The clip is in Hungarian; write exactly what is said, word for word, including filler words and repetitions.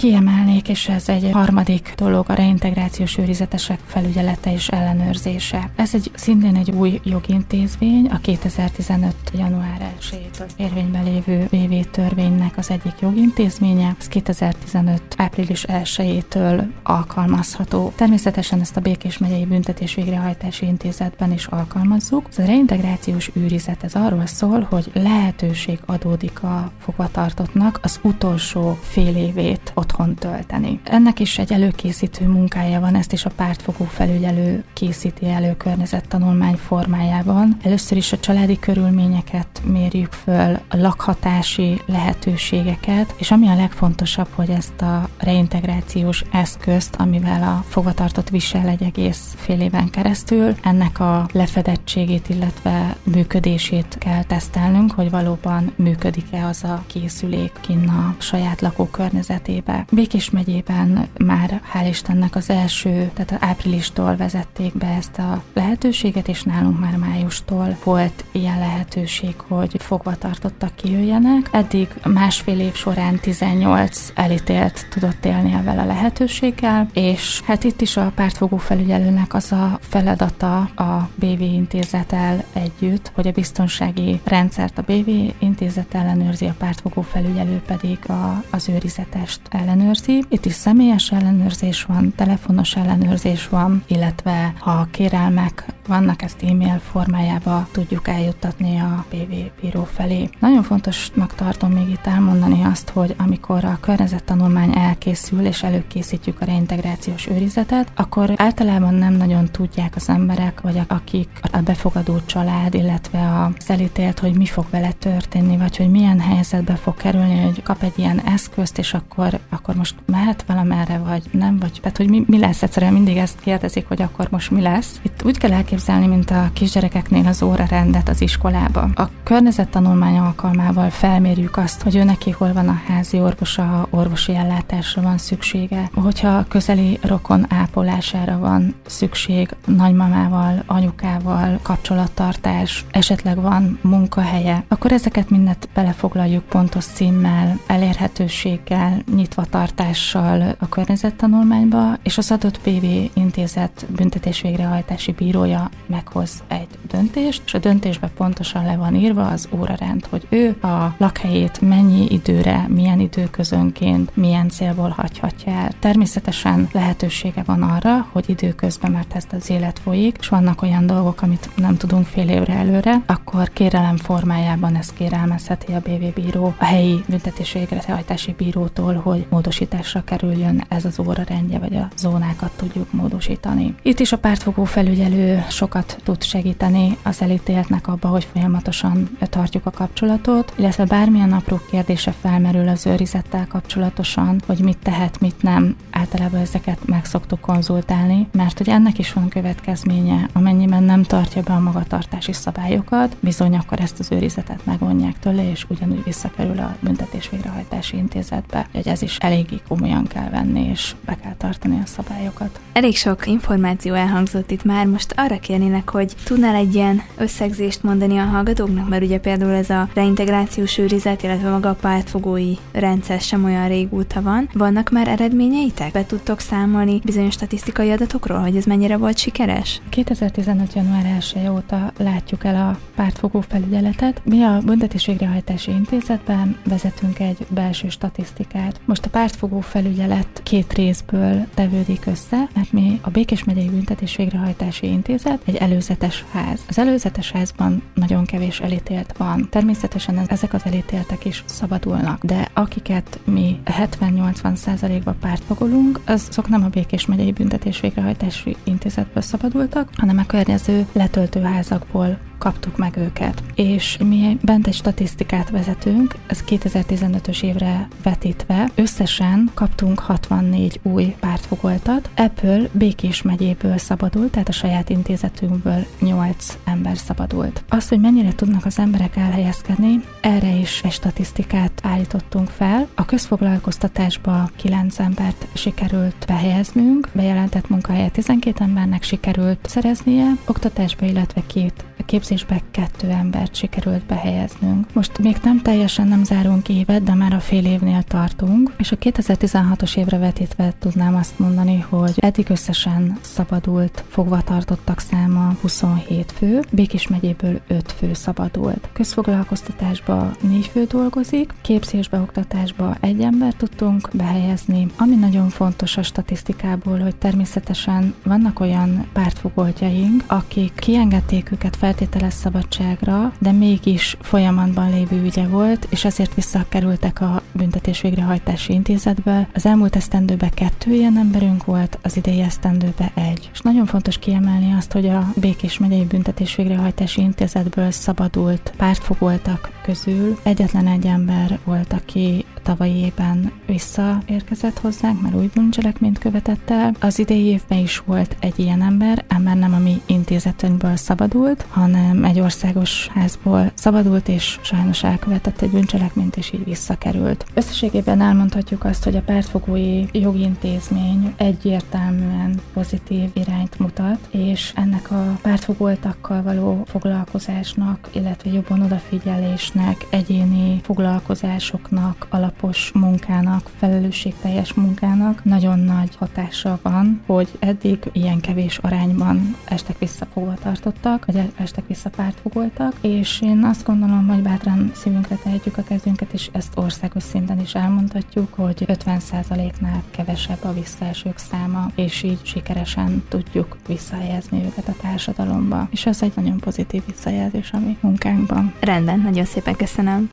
kiemelnék, és ez egy harmadik dolog, a reintegrációs őrizetesek felügyelete és ellenőrzése. Ez egy szintén egy új jogintézmény, a kétezer-tizenöt. január elsejétől érvényben lévő bé vé törvénynek az egyik jogintézménye. Ez kétezer-tizenöt. április elsejétől alkalmazható. Természetesen ezt a Békés megyei büntetés végrehajtási intézetben is alkalmazzuk. Ez a reintegrációs őrizet, ez arról szól, hogy lehetőség adódik a fogvatartottnak az utolsó fél évét otthon tölteni. Ennek is egy előkészítő munkája van, ezt is a pártfogó felügyelő készíti elő környezettanulmány formájában. Először is a családi körülményeket mérjük föl, a lakhatási lehetőségeket, és ami a legfontosabb, hogy ezt a reintegrációs eszközt, amivel a fogvatartott visel egy egész fél éven keresztül, ennek a lefedettségét, illetve működését kell tesztelnünk, hogy valóban működik-e az a készülék kinn a saját lakókörnyezetébe. Békés megyében már hál' Istennek az első, tehát áprilistól vezették be ezt a lehetőséget, és nálunk már májustól volt ilyen lehetőség, hogy fogvatartottak kijöjjenek. Eddig másfél év során tizennyolc elítélt tudott élni ezzel a lehetőséggel, és hát itt is a pártfogó felügyelőnek az a feladata a bé vé intézettel együtt, hogy a biztonsági rendszert a bé vé intézet ellenőrzi, a pártfogó felügyelő pedig a, az őrizetest ellenőrzi. Itt is személyes ellenőrzés van, telefonos ellenőrzés van, illetve ha kérelmek vannak, ezt e-mail formájába tudjuk eljuttatni a bé vé bíró felé. Nagyon fontosnak tartom még itt elmondani azt, hogy amikor a környezettanulmány elkészül és előkészítjük a reintegrációs őrizetet, akkor általában nem nagyon tudják az emberek, vagy akik a befogadó család, illetve az elítélt, hogy mi fog vele történni, vagy hogy milyen helyzetbe fog kerülni, hogy kap egy ilyen eszközt, és akkor, akkor most mehet valamerre, vagy nem, vagy tehát, hogy mi, mi lesz. Egyszerűen mindig ezt kérdezik, hogy akkor most mi lesz. Itt úgy kell elképzelni, mint a kisgyerekeknél az órarendet az iskolába. A környezettanulmány alkalmával felmérjük azt, hogy ő neki hol van a házi orvosa, orvosi ellátásra van szüksége, hogyha közeli rokon ápolására van szükség, nagymamával, anyukával, kapcsolattartás, esetleg van munkahelye, akkor ezeket mindet belefoglaljuk pontos címmel, elérhetőséggel, nyitvatartással a környezettanulmányba, és az adott bé vé intézet büntetés-végrehajtási bírója meghoz egy döntést, és a döntésben pontosan le van írva az órarend, hogy ő a lakhelyét mennyi időre, milyen időközönként, milyen célból hagyhatja el. Természetesen lehetősége van arra, hogy időközben, mert ezt az élet folyik, és vannak olyan dolgok, amit nem tudunk fél évre előre, akkor kérelem formájában ezt kérelmezheti a bé vé bíró a helyi büntetés-végrehajtási bírótól, hogy módosításra kerüljön ez az órarendje, vagy a zónákat tudjuk módosítani. Itt is a pártfogó felügyelő sokat tud segíteni az elítéltnek abba, hogy folyamatosan tartjuk a kapcsolatot, illetve bármilyen apró kérdése felmerül az őrizettel kapcsolatosan, hogy mit tehet, mit nem. Általában ezeket meg szoktuk konzultálni, mert hogy ennek is van következménye, amennyiben nem tartja be a magatartási szabályokat, bizony akkor ezt az őrizetet megvonják tőle, és ugyanúgy visszakerül a büntetés-végrehajtási intézetbe. Hogy ez is eléggé komolyan kell venni, és be kell tartani a szabályokat. Elég sok információ elhangzott itt már, most arra kérnének, hogy tudnál egy ilyen összegzést mondani a hallgatóknak, mert ugye például ez a reintegrációs őrizet, illetve maga a pártfogói rendszer sem olyan régóta van. Vannak már eredményeitek? Be tudtok számolni bizonyos statisztikai adatokról, hogy ez mennyire volt sikeres? kétezer-tizenöt. január elseje óta látjuk el a pártfogó felügyeletet. Mi a Büntetés-végrehajtási Intézetben vezetünk egy belső statisztikát. Most a pártfogó felügyelet két részből tevődik össze, mert mi a Békés megyei Büntetés-végrehajtási Intézet egy előzetes ház. Az előzetes házban nagyon kevés elítélt van. Természetesen ezek az elítéltek is szabadulnak, de akiket mi hetven-nyolcvan százalékban pártfogolunk, azok nem a Békés megyei Büntetés-végrehajtási Intézetből szabadultak, hanem a környező letöltőházakból kaptuk meg őket. És mi bent egy statisztikát vezetünk, ez kétezer-tizenötös évre vetítve, összesen kaptunk hatvannégy új pártfogoltat, ebből Békés megyéből szabadult, tehát a saját intézetünkből nyolc ember szabadult. Az, hogy mennyire tudnak az emberek elhelyezkedni, erre is egy statisztikát állítottunk fel. A közfoglalkoztatásba kilenc embert sikerült behelyeznünk, bejelentett munkahelyet tizenkét embernek sikerült szereznie, oktatásba, illetve két képzésbe kettő embert sikerült behelyeznünk. Most még nem teljesen nem zárunk évet, de már a fél évnél tartunk, és a kétezer-tizenhatos évre vetítve tudnám azt mondani, hogy eddig összesen szabadult fogvatartottak száma huszonhét fő, Békés megyéből öt fő szabadult. Közfoglalkoztatásban négy fő dolgozik, képzésbe, oktatásba egy embert tudtunk behelyezni. Ami nagyon fontos a statisztikából, hogy természetesen vannak olyan pártfogoltjaink, akik kiengedték őket feltételes szabadságra, de mégis folyamatban lévő ügye volt, és ezért visszakerültek a büntetés végrehajtási intézetbe. Az elmúlt esztendőben kettő ilyen emberünk volt, az idei esztendőben egy. És nagyon fontos kiemelni azt, hogy a Békés megyei büntetés végrehajtási intézetből szabadult pártfogoltak közül egyetlen egy ember volt, aki tavalyi évben visszaérkezett hozzánk, mert új bűncselekményt követett el. Az idei évben is volt egy ilyen ember, ember nem a mi intézetünkből szabadult, hanem egy országos házból szabadult, és sajnos elkövetett egy bűncselekményt, és így visszakerült. Összességében elmondhatjuk azt, hogy a pártfogói jogintézmény egyértelműen pozitív irányt mutat, és ennek a pártfogoltakkal való foglalkozásnak, illetve jobban odafigyelésnek, egyéni foglalkozásoknak, alapos munkának, felelősségteljes munkának nagyon nagy hatása van, hogy eddig ilyen kevés arányban estek vissza fogvatartottak, vagy estek vissza pártfogoltak, és én azt gondolom, hogy bátran szívünkre tehetjük a kezünket, és ezt országos szinten is elmondhatjuk, hogy ötven százaléknál kevesebb a visszaesők száma, és így sikeresen tudjuk visszahelyezni őket a társadalomba. És ez egy nagyon pozitív visszajelzés a mi munkánkban. Rendben, nagyon szépen köszönöm.